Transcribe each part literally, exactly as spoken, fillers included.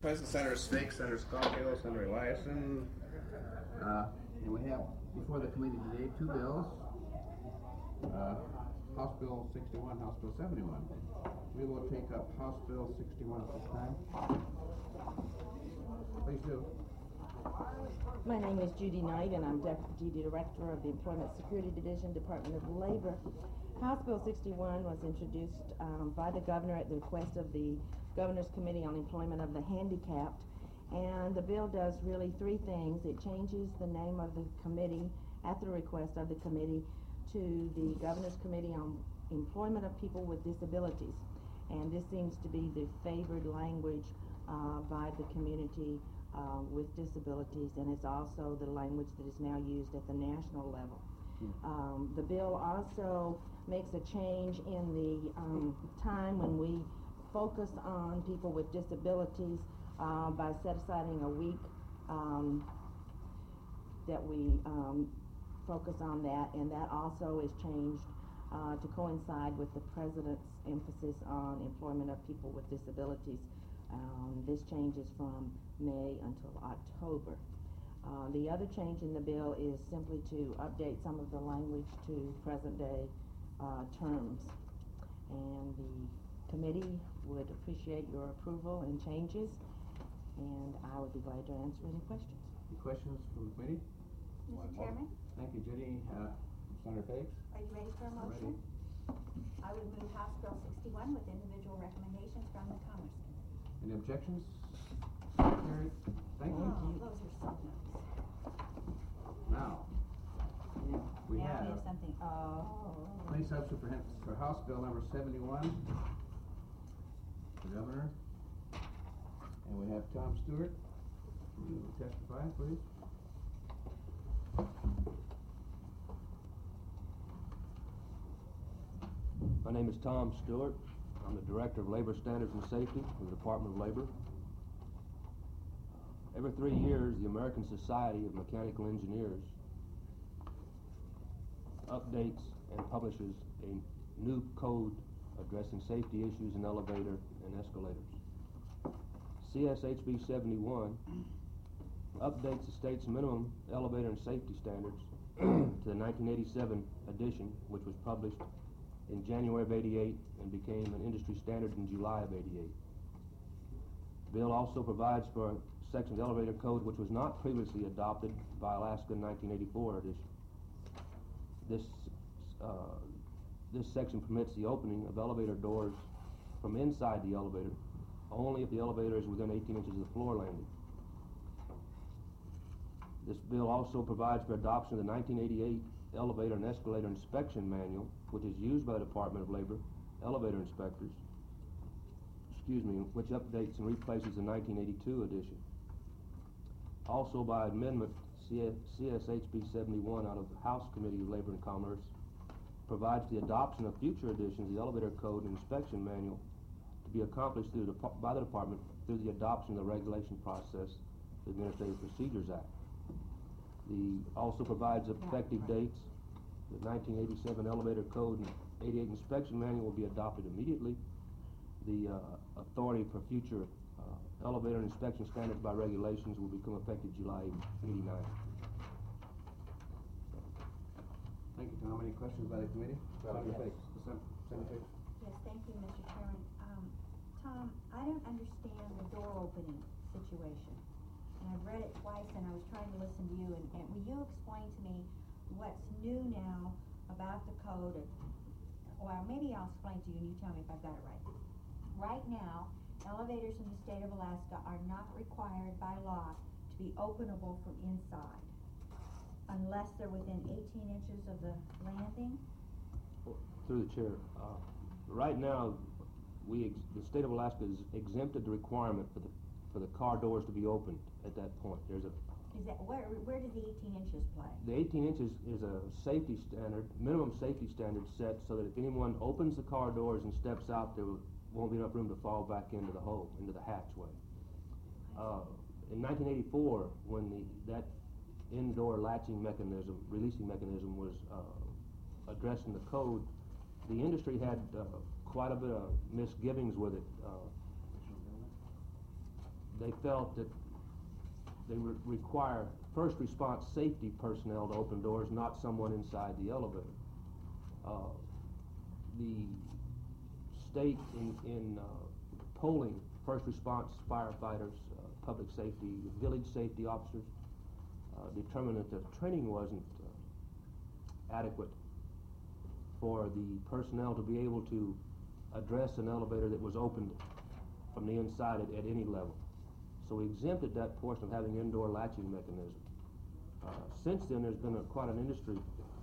President Senator Fake, Senator Scofield, Senator Eliason. Uh, and we have before the committee today two bills. Uh, House Bill sixty-one, House Bill seventy-one. We will take up House Bill sixty-one at this time. Please do. My name is Judy Knight, and I'm Deputy Director of the Employment Security Division, Department of Labor. House Bill sixty-one was introduced um, by the governor at the request of the Governor's Committee on Employment of the Handicapped. And the bill does really three things. It changes the name of the committee at the request of the committee to the Governor's Committee on Employment of People with Disabilities. And this seems to be the favored language uh, by the community uh, with disabilities, and it's also the language that is now used at the national level. Mm. Um, the bill also makes a change in the um, time when we focus on people with disabilities uh, by set-asiding a week um, that we um, focus on that, and that also is changed uh, to coincide with the President's emphasis on employment of people with disabilities. Um, this changes from May until October. Uh, the other change in the bill is simply to update some of the language to present-day uh, terms, and the committee would appreciate your approval and changes, and I would be glad to answer any questions. Any questions from the committee? Mister Chairman? Thank you, Judy. Uh, Senator Fakes? Are you ready for a motion? Ready. I would move House Bill sixty-one with individual recommendations from the Commerce Committee. Any objections? Carried. Thank you. Oh, those are so nice. Now, we now have, we have something. Oh. any substitute for, for House Bill number seventy-one, the Governor, and we have Tom Stewart. Will you testify, please? My name is Tom Stewart. I'm the Director of Labor Standards and Safety for the Department of Labor. Every three years, the American Society of Mechanical Engineers updates and publishes a new code addressing safety issues in elevator and escalators. C S H B seventy-one updates the state's minimum elevator and safety standards to the nineteen eighty-seven edition, which was published in January of eighty-eight and became an industry standard in July of eighty-eight. The bill also provides for a section of the elevator code which was not previously adopted by Alaska in nineteen eighty-four edition. This, uh, this section permits the opening of elevator doors from inside the elevator only if the elevator is within eighteen inches of the floor landing. This bill also provides for adoption of the nineteen eighty-eight Elevator and Escalator Inspection Manual, which is used by the Department of Labor elevator inspectors, excuse me, which updates and replaces the nineteen eighty-two edition. Also by amendment, C S H B seventy-one out of the House Committee of Labor and Commerce provides the adoption of future editions of the Elevator Code and Inspection Manual to be accomplished through the, by the Department through the adoption of the regulation process, the Administrative Procedures Act. The also provides effective dates. The nineteen eighty-seven Elevator Code and eighty-eight Inspection Manual will be adopted immediately. The uh, authority for future uh, elevator inspection standards by regulations will become effective July eighty-nine. Thank you, Tom. Any questions by the committee? Senator Fakes. Senator Fakes. Yes, thank you, Mister Chairman. Um, Tom, I don't understand the door opening situation. And I've read it twice, and I was trying to listen to you, and, and will you explain to me what's new now about the code? Or, well, maybe I'll explain to you, and you tell me if I've got it right. Right now, elevators in the state of Alaska are not required by law to be openable from inside, unless they're within eighteen inches of the landing. Through the chair, uh, right now, we ex the state of Alaska has exempted the requirement for the for the car doors to be opened at that point. There's a Is that where? Where does the eighteen inches play? the eighteen inches is a safety standard, minimum safety standard set so that if anyone opens the car doors and steps out, there won't be enough room to fall back into the hole, into the hatchway. Uh, in nineteen eighty-four, when the that indoor latching mechanism, releasing mechanism was uh, addressed in the code, the industry had uh, quite a bit of misgivings with it. Uh, they felt that they would require first response safety personnel to open doors, not someone inside the elevator. Uh, the state in, in uh, polling first response firefighters, uh, public safety, village safety officers, uh, determined that the training wasn't uh, adequate for the personnel to be able to address an elevator that was opened from the inside at, at any level. So we exempted that portion of having indoor latching mechanism. Uh, since then, there's been a, quite an industry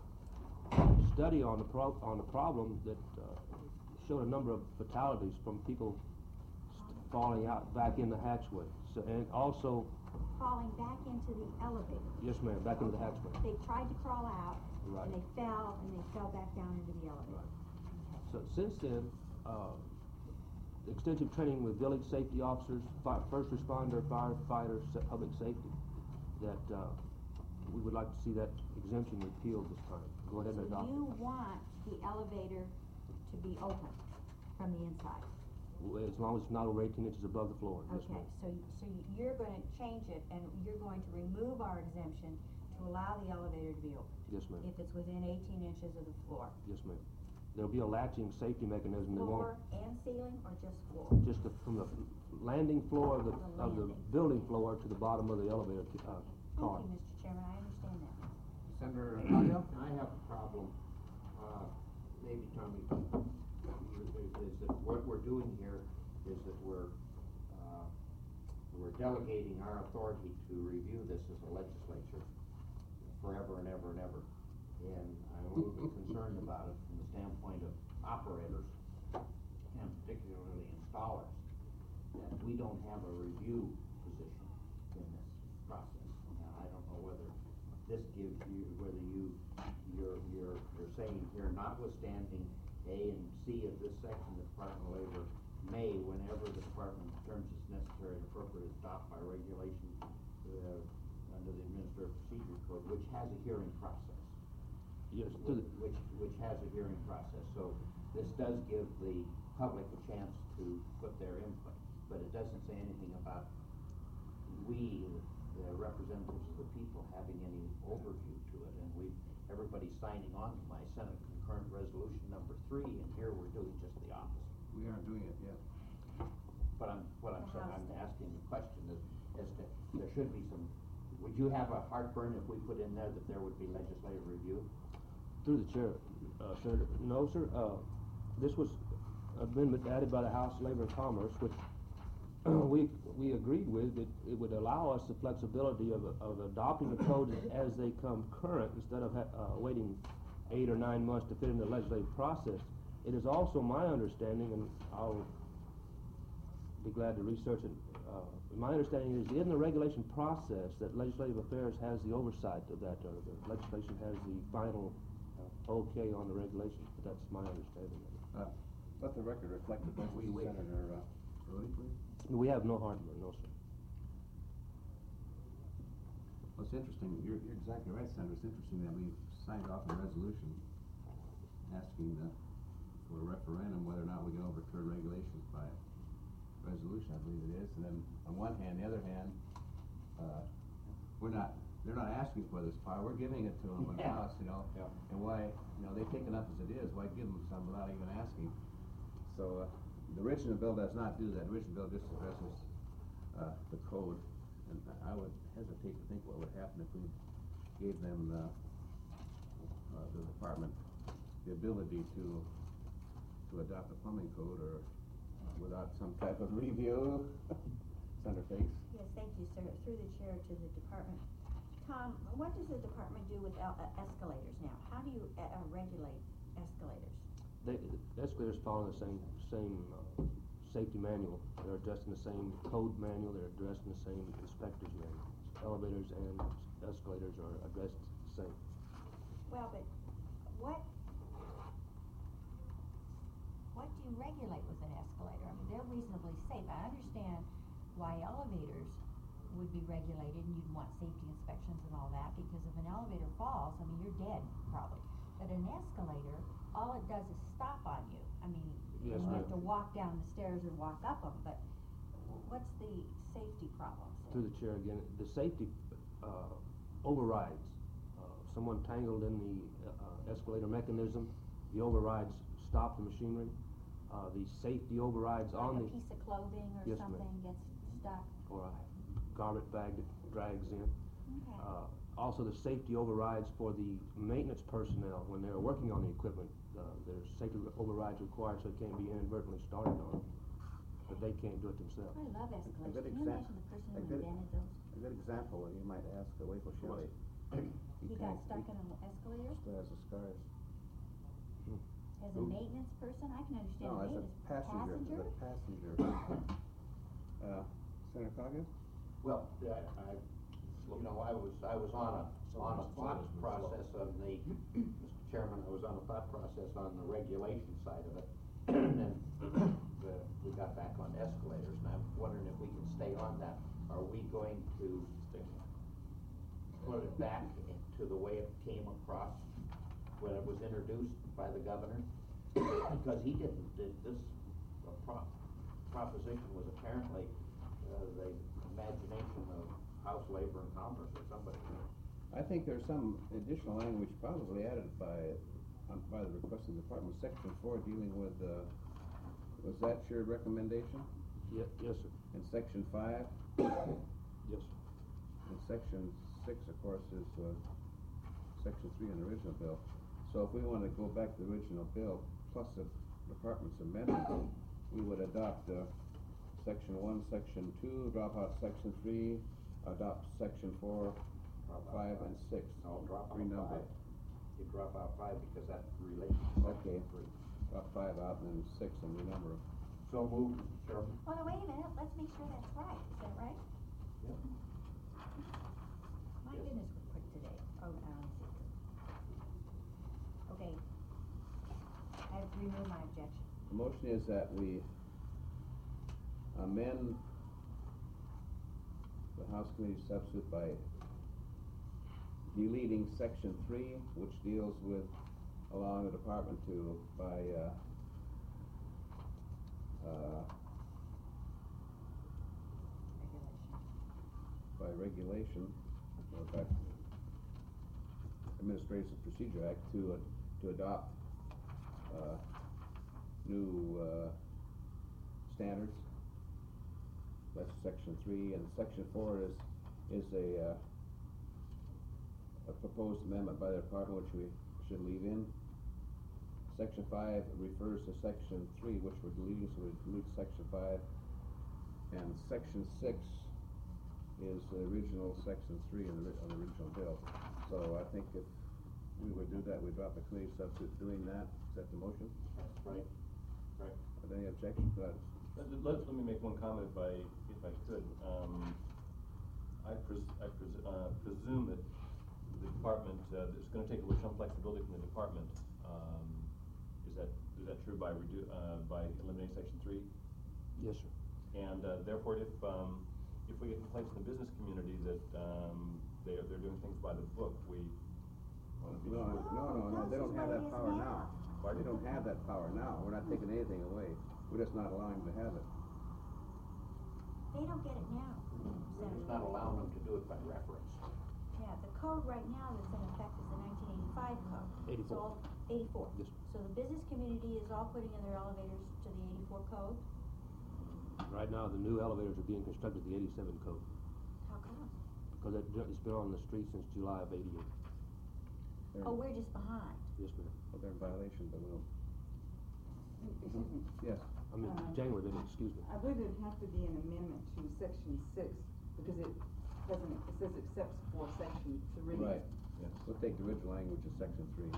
study on the pro on the problem that uh, showed a number of fatalities from people st falling out back in the hatchway. So, and also, Falling back into the elevator. yes, ma'am, back into the hatchway. They tried to crawl out, Right. and they fell, and they fell back down into the elevator. Right. So since then, uh, extensive training with village safety officers, fi first responder, firefighters, sa public safety, that uh, we would like to see that exemption repealed this time. Go ahead and So adopt it. you want the elevator to be open from the inside? W- As long as it's not over eighteen inches above the floor, yes, Okay, ma'am. so, so you're gonna change it, and you're going to remove our exemption to allow the elevator to be open? Yes, ma'am. If it's within eighteen inches of the floor? Yes, ma'am. There'll be a latching safety mechanism that won't, Floor and ceiling, or just floor? just the, from the landing floor of the, The of the landing. building floor to the bottom of the elevator, uh, car. Thank you, Mister Chairman, I understand that now. Senator Audio? I have a problem, uh, maybe Tommy, is that what we're doing here is that we're, uh, we're delegating our authority to review this as a legislature forever and ever and ever. And I'm a little bit concerned about it from the standpoint of operators, and particularly installers, that we don't have a review position in this process. Now, I don't know whether this gives you, whether you, you're, you're, you're saying here, notwithstanding A and C of this section, the Department of Labor may, whenever the department determines it's necessary and appropriate, adopt by regulation, uh, under the Administrative Procedure Code, which has a hearing process. Yes, to the, Which, which has a hearing process, so this does give the public a chance to put their input, but it doesn't say anything about we, the representatives of the people, having any overview to it, and we, everybody's signing on to my Senate concurrent resolution number three, and here we're doing just the opposite. We aren't doing it yet. But I'm, what I'm The saying, House I'm did. asking the question is, is that there should be some, would you have a heartburn if we put in there that there would be legislative review? Through the chair, uh, Senator, no, sir, uh, this was amendment added by the House Labor and Commerce, which we, we agreed with, that it would allow us the flexibility of, of adopting the codes as they come current, instead of ha uh, waiting eight or nine months to fit in the legislative process. It is also my understanding, and I'll be glad to research it, uh, my understanding is in the regulation process that Legislative Affairs has the oversight of that, or the legislation has the final uh, okay on the regulation, but that's my understanding of it. Uh, Let the record reflect that this We is wait. Senator, uh, Rudy, please. We have no hardware, no, sir. Well, it's interesting, you're, you're exactly right, Senator, it's interesting that we signed off a resolution asking the, for a referendum whether or not we can overturn regulations by resolution, I believe it is, and then on one hand, the other hand, uh, we're not, they're not asking for this power, we're giving it to them in the Yeah. House, you know? Yeah. And why, you know, they take enough as it is, why give them some without even asking? So, uh, the original bill does not do that, the original bill just addresses, uh, the code, and I would hesitate to think what would happen if we gave them, uh, uh, the department the ability to, to adopt a plumbing code or without some type of review. Senator Fakes? Yes, thank you, sir. Through the chair to the department. Tom, what does the department do with el- uh, escalators now? How do you uh, uh, regulate escalators? They, escalators follow the same, same, uh, safety manual. They're addressed in the same code manual, they're addressed in the same inspector's manual. Elevators and escalators are addressed the same. Well, but what, what do you regulate with an escalator? I mean, they're reasonably safe. I understand why elevators would be regulated and you'd want safety inspections and all that, because if an elevator falls, I mean, you're dead, probably. But an escalator, all it does is stop on you. I mean, Yes, you have ma'am. to walk down the stairs and walk up them, but what's the safety problems. Through the chair again, the safety, uh, overrides. Uh, someone tangled in the, uh, escalator mechanism, the overrides stop the machinery. Uh, the safety overrides on Like the. a piece of clothing or Yes, ma'am. something gets stuck. Or a garment bag that drags in. Okay. Uh, also, the safety overrides for the maintenance personnel when they're working on the equipment. Uh, there's safety overrides required so it can't be inadvertently started on, but they can't do it themselves. I love A escalators. good Can you exam- imagine the person a who good- invented those? A good example, you might ask uh, Waco Shelley. He got stuck in an escalator? Still has the scars. As a Who? maintenance person, I can understand No, as a maintenance. passenger, as Passenger? a passenger. Uh, Senator Coggins? Well, I, I, you know, I was, I was on a, on a thought process on the, Mister Chairman, I was on a thought process on the regulation side of it. And then, the, we got back on escalators, and I'm wondering if we can stay on that. Are we going to put it back to the way it came across when it was introduced by the governor? Because he didn't, did this, uh, pro- proposition was apparently, uh, the imagination of House Labor and Commerce or somebody. I think there's some additional language probably added by, on, by the request of the department, section four dealing with, uh, was that your recommendation? Ye- yes, sir. And section five? Yes, sir. And section six, of course, is, uh, section three in the original bill. So if we wanna go back to the original bill, plus the department's amendment, we would adopt, uh, section one, section two, drop out section three, adopt section four, Drop out five, and six. No, drop out Renumber. five. You drop out five because that relates to Okay. section three. Drop five out and then six and renumber. So moved, Mister Chairman. Oh, no, wait a minute, let's make sure that's right. Is that right? Yep. My Yes. goodness, we're quick today. Oh, now I see. Okay. I have removed my objection. The motion is that we amend the House Committee substitute by deleting section three, which deals with allowing the department to, by, uh, uh, Regulation. by regulation, or by Administrative Procedure Act, to, uh, to adopt, uh, new, uh, standards. That's section three, and section four is, is a, uh, a proposed amendment by the department, which we should leave in. Section five refers to section three, which we're deleting, so we delete section five. And section six is the original section three in the, ri- on the original bill. So I think if we would do that, we drop the committee substitute doing that. Is that the motion? Right, right. Are there any objections to that? Let, let, let me make one comment if I, if I could. Um, I pres- I pres- uh, presume that the department, uh, is gonna take away some flexibility from the department. Um, is that, is that true by redu- uh, by eliminating section three? Yes, sir. And, uh, therefore, if, um, if we get complaints in the business community that, um, they're, they're doing things by the book, we wanna be No, sure. no, no, no, they don't have that power now. Pardon? They don't have that power now. We're not taking anything away. We're just not allowing them to have it. They don't get it now, We're just Senator. not allowing them to do it by reference. Yeah, the code right now that's in effect is the nineteen eighty-five code. eighty-four. So, eighty-four. Yes. So the business community is all putting in their elevators to the eighty-four code? Right now, the new elevators are being constructed to the eighty-seven code, How come? because it, it's been on the street since July of eighty-eight. They're- Oh, we're just behind. Yes, ma'am. Well, they're in violation, but we'll. Yes. I mean, Uh, January, they did, excuse me. I believe it'd have to be an amendment to section six, because it doesn't, it says except for section three. Right. Yes. We'll take the original language of section three.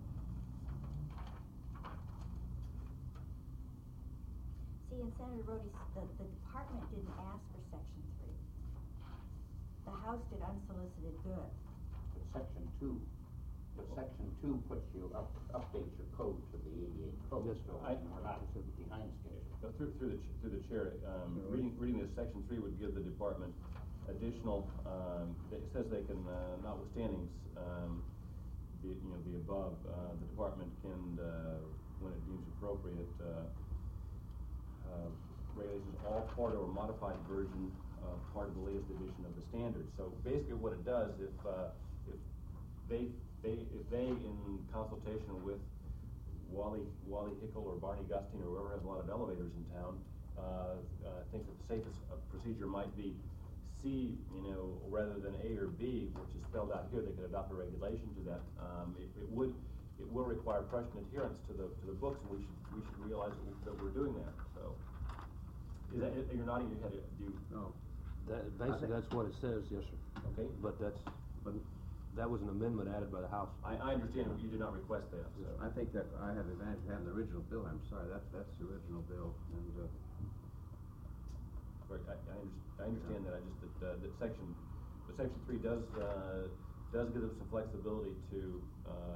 See, and Senator Rhodey, the, the department didn't ask for section three. The House did unsolicited good. But section two, but section two puts you up, updates your code to the eighty-eight code. Yes, So I- we're not behind schedule. Uh, Through, through the, ch- through the chair, um, Sure. reading, reading this section three would give the department additional, um, it says they can, uh, notwithstanding, um, the, you know, the above, uh, the department can, uh, when it deems appropriate, uh, uh, regulations, all part or modified version uh, part of the latest edition of the standards. So basically what it does, if, uh, if they, they, if they in consultation with Wally, Wally Hickle or Barney Gusting or whoever has a lot of elevators in town, uh, uh, think that the safest uh, procedure might be C, you know, rather than A or B, which is spelled out here, they could adopt a regulation to that. Um, it, it would, it will require Prussian adherence to the, to the books, and we should, we should realize that, we, that we're doing that, so. Is that, you're nodding your head, do you? No. That, basically, that's what it says, yes, sir. Okay. But that's, but that was an amendment added by the House. I, I understand you did not request that, so. I think that I have the advantage of having the original bill, I'm sorry, that, that's the original bill, and, uh, Right, I, I, under, I understand that, I just, that, uh, that section, the section three does, uh, does give them some flexibility to, uh,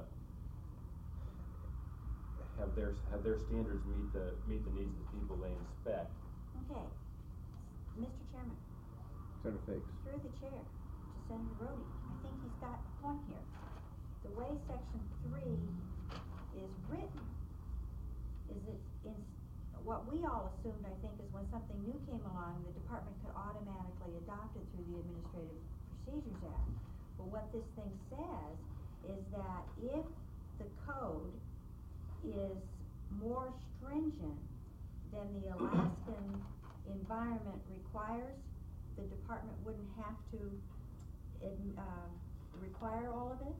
have their, have their standards meet the, meet the needs of the people they inspect. Okay, Mister Chairman, Senator Fakes. through the chair to Senator Rhodey, I think he's got a point here. The way section three is written is it in, what we all assumed, I think, is when something new came along, the department could automatically adopt it through the Administrative Procedures Act. But what this thing says is that if the code is more stringent than the Alaskan environment requires, the department wouldn't have to uh, require all of it?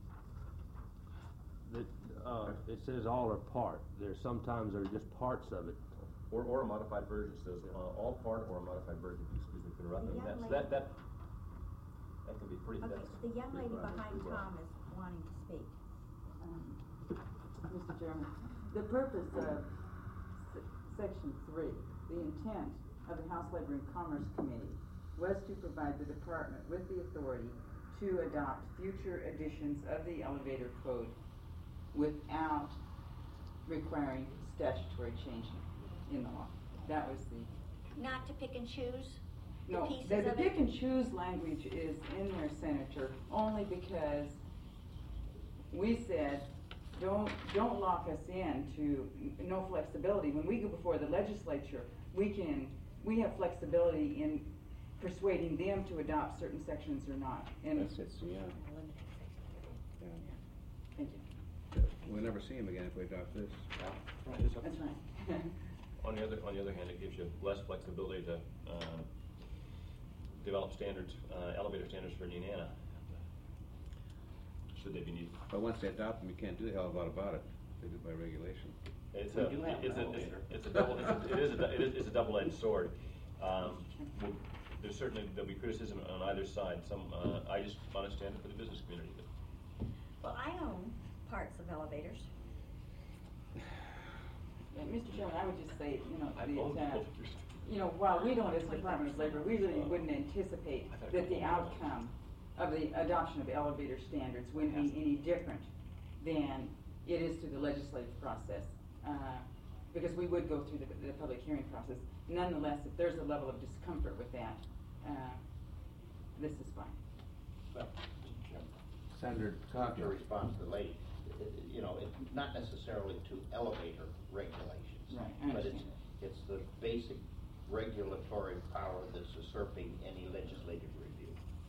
That, uh, it says all or part. There's sometimes there's just parts of it. Or, or a modified version says, uh, all part or a modified version, excuse me for interrupting, The young that's, lady- that, that, that can be pretty, Okay, that's. the young lady pretty broad, behind pretty broad. Tom is wanting to speak. Um, Mister Chairman, the purpose of se- section three, the intent of the House Labor and Commerce Committee was to provide the department with the authority to adopt future editions of the elevator code without requiring statutory change in the law. That was the, Not to pick and choose the no, pieces the, the of pick it? and choose language is in there, Senator, only because we said, don't, don't lock us in to n- no flexibility. When we go before the legislature, we can, we have flexibility in persuading them to adopt certain sections or not. And That's it, so, yeah. Yeah. Thank you. We'll never see him again if we adopt this. That's right. On the other, on the other hand, it gives you less flexibility to, uh, develop standards, uh, elevator standards for Nenana, should they be needed. But once they adopt them, you can't do a hell of a lot about it. They do it by regulation. It's We a, do have it's an a, elevator. it's a double, it's a, it is a, du- it is, it's a double-edged sword. Um, we'll- there's certainly, there'll be criticism on either side, some, uh, I just understand it for the business community, but. Well, I own parts of elevators. Yeah, Mister Chairman, I would just say, you know, I've the, owned uh, elevators. you know, while we don't as the Department of Labor, we really wouldn't anticipate that the outcome of the adoption of elevator standards would be any different than it is to the legislative process. Uh, because we would go through the, the public hearing process. Nonetheless, if there's a level of discomfort with that, uh, this is fine. Well, Senator Not to Coghill. respond to the lady, it- it- you know, it's not necessarily to elevator regulations. Right, I But it's, understand. it's the basic regulatory power that's usurping any legislative review.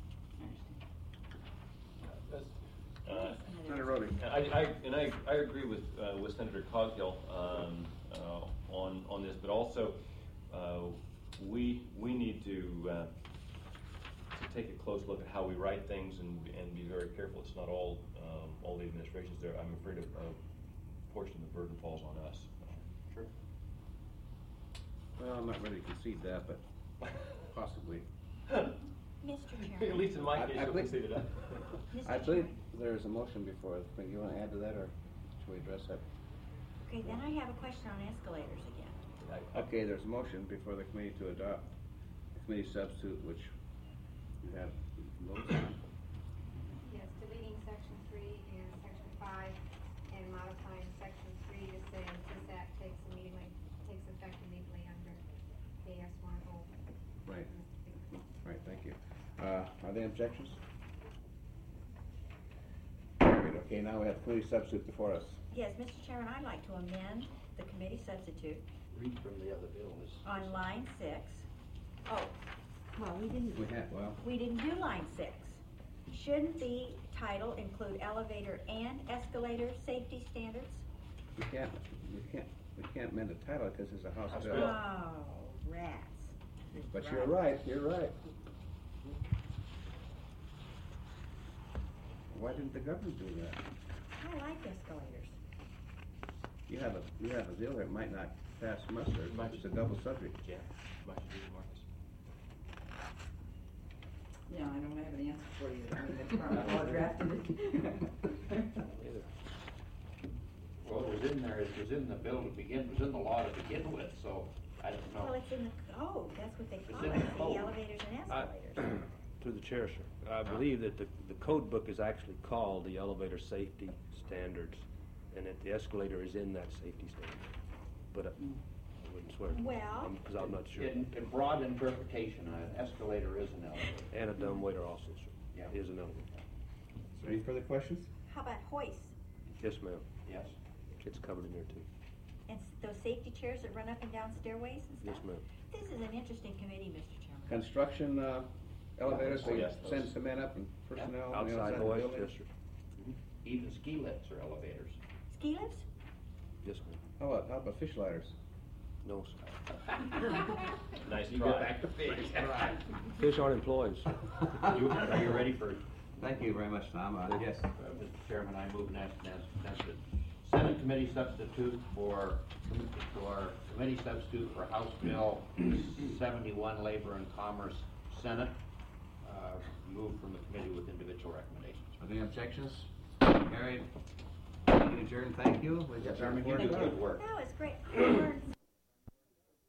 I understand. Uh, Senator Rhodey. I, I, and I, I agree with, uh, with Senator Coghill, um, uh, on, on this, but also, uh, we, we need to, uh, to take a close look at how we write things and, and be very careful. It's not all, um, all the administrations there. I'm afraid a, a portion of the burden falls on us. Sure. Well, I'm not ready to concede that, but possibly. Mister Chairman. At least in my I- case, I you'll believe- concede it. Mister I believe Chairman. there's a motion before, but you wanna add to that, or should we address that? Okay, then I have a question on escalators again. I- I- Okay, there's a motion before the committee to adopt the committee substitute, which you have votes on. Yes, deleting section three and section five and modifying section three to say this act takes immediately, takes effect immediately under K S one oh. Right. Right, thank you. Uh, are there objections? Carried. Okay, now we have committee substitute before us. Yes, Mister Chairman, I'd like to amend the committee substitute Read from the other bill is. on line six. Oh, Well, we didn't, We have, well, we didn't do line six. Shouldn't the title include elevator and escalator safety standards? we can't, we can't, we can't amend the title because it's a House House bill. bill. Oh, rats. But you're right, you're right. Why didn't the government do that? I like escalators. You have a, you have a bill that might not pass muster, Might- it's a double subject. Yeah, much ado, Marcus. Yeah, I don't have an answer for you, I mean, the department law drafted it. Well, it was in there, it was in the bill to begin, it was in the law to begin with, so I don't know. Well, it's in the code, that's what they It's call in it, the code. the elevators and I- escalators. Through the chair, sir. I believe that the, the code book is actually called the elevator safety standards, and that the escalator is in that safety standard. But uh, I wouldn't swear. Well- Because I'm not sure. In, in broad interpretation, an escalator is an elevator. And a dumbwaiter also, sir. Yeah. Is an elevator. Any further questions? How about hoists? Yes, ma'am. Yes. It's covered in there too. And s- those safety chairs that run up and down stairways and Yes, stuff? ma'am. This is an interesting committee, Mister Chairman. Construction, uh, elevators, Oh, they yes, send those. some men up and personnel on the Outside outside of the hoist, building? yes, sir. Even ski lifts are elevators. Ski lifts? Yes, ma'am. How about, how about fish ladders? No, sir. Nice You try. go back to fish. Fish aren't employees. You, are you ready for, Thank you very much, Tom. Uh, yes. uh, Mister Chairman, I move as, as, as the Senate committee substitute for, for committee substitute for House Bill seventy-one, Labor and Commerce, Senate, uh, move from the committee with individual recommendations. Are there any objections? Carried. Meeting adjourned, thank you. We got our You report do done. good work. That was great. I learned